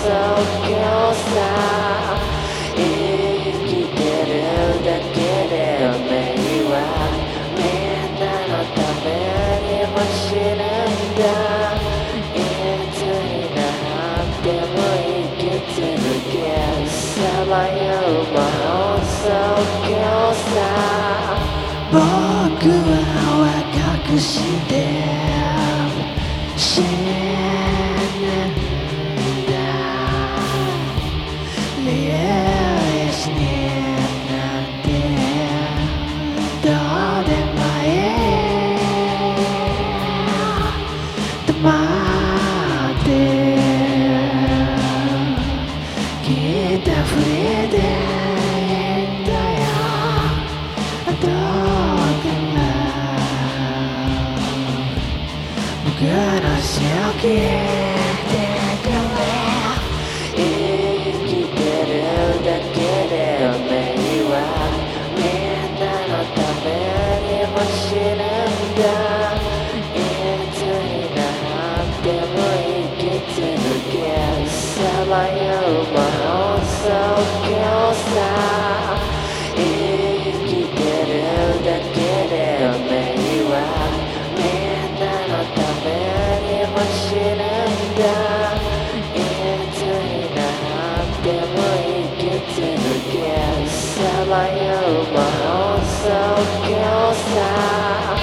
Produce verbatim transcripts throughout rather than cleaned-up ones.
況さ生きてるだけで迷惑みんなのために走るんだいつになっても生き続けさまよう妄想郷さ僕は若くして死ぬんだ理由しになんてどうでもいい黙って聞いたふりでいいんだよどうかな僕の死を聞いてくれ生きてるだけで迷惑みんなのために走るんだいつになっても生き続けさまよう妄想郷さ生きてるだけで迷惑みんなのために走るんだいつになっても生き続けさまよう妄想郷さ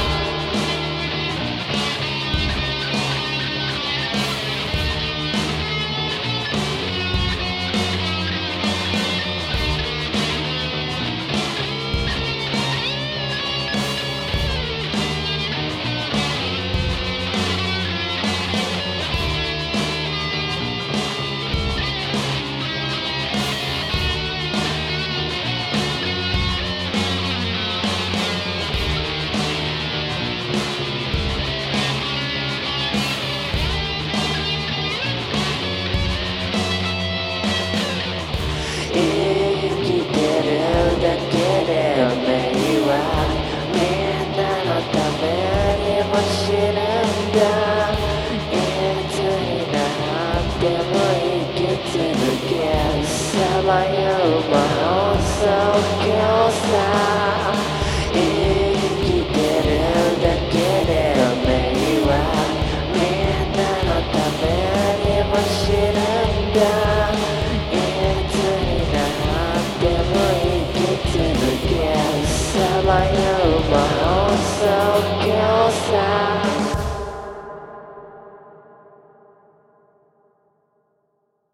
生きてるだけで迷惑みんなのために走るんだいつになっても生き続けさまよう妄想郷さ